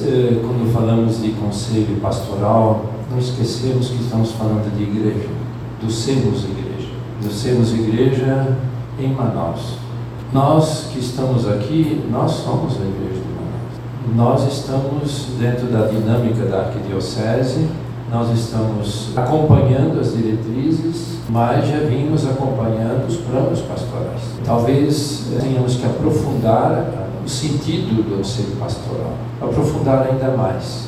quando falamos de conselho pastoral, não esquecemos que estamos falando de igreja, do sermos igreja em Manaus. Nós que estamos aqui, nós somos a igreja de Manaus. Nós estamos dentro da dinâmica da arquidiocese, nós estamos acompanhando as diretrizes, mas já vimos acompanhando os planos pastorais. Talvez tenhamos que aprofundar o sentido do conselho pastoral, aprofundar ainda mais.